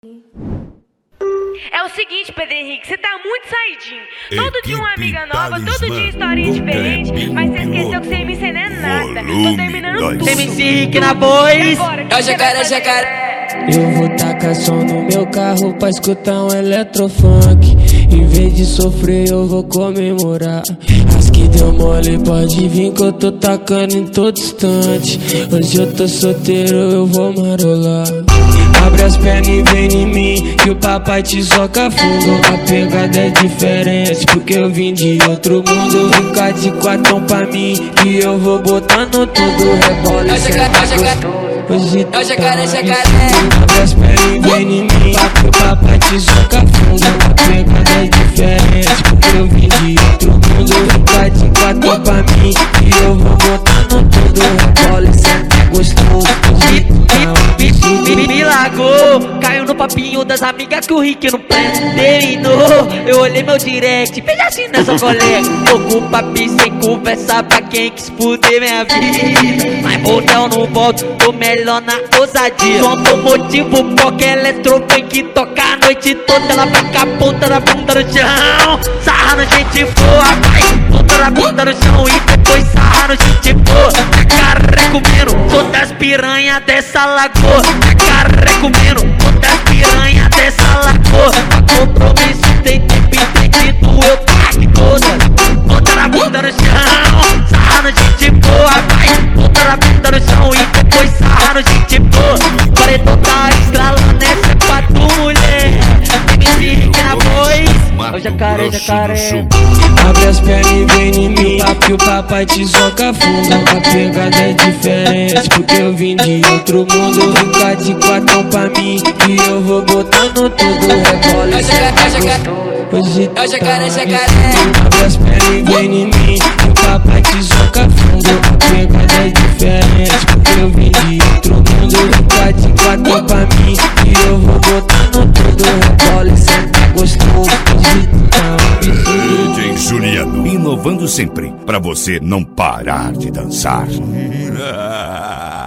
É o seguinte, Pedro Henrique, você tá muito saidinho. Todo dia uma amiga nova, todo dia historinha diferente. Mas você esqueceu que você me não é nada. Tô terminando tudo. MC Henrique na voz. É o jacaré. Eu vou tacar som no meu carro pra escutar um eletrofunk. Em vez de sofrer eu vou comemorar. As que deu mole pode vir que eu tô tacando em todo instante. Hoje eu tô solteiro, eu vou marolar. Abre as pernas e vem em mim, que o papai te soca fundo. A pegada é diferente, porque eu vim de outro mundo. Fica de quatão pra mim, que eu vou botando tudo. Rebola e senta hoje tá jacaré. Abre as pernas e vem em mim, que o papai te soca fundo. A pegada é diferente, porque eu vim de outro mundo. Fica de quatão pra mim, que eu vou botando tudo. Rebola e senta gostoso. Me largou, caiu no papinho das amigas que o Rick não terminou. Eu olhei meu direct, veja assim nessa colega. Tô com papi sem conversa pra quem quis fuder minha vida. Mas motel não volto, tô melhor na ousadia. Som automotivo, qualquer eletrofunk toca a noite toda. Ela vai com a ponta da bunda no chão, sarrando gente boa, vai. Ponta da bunda no chão e depois sarrando gente boa. Jacaré comendo, todas as piranhas dessa lagoa. Jacaré comendo, todas as piranhas dessa lagoa. Pra compromisso tem tempo entendido, eu pago todas. Ponta da bunda no chão, sarrando gente boa, vai. Ponta da bunda no chão e depois sarrando gente boa. Paredão tá estralando, essa é pra tu, mulher. MC Henrique na voz. É o jacaré. Abre as pernas e vem em mim, que o papai te soca fundo. A pegada é diferente, porque eu vim de outro mundo. Fica de quatão pra mim, que eu vou botando tudo. Rebola e senta hoje tá jacaré. Abre as pernas e vem em mim, que o papai te soca fundo. A pegada é diferente, porque eu vim de outro mundo. Fica de quatão pra mim, que eu vou botando tudo. Rebola e senta gostoso. DJ Juliano, inovando sempre, pra você não parar de dançar.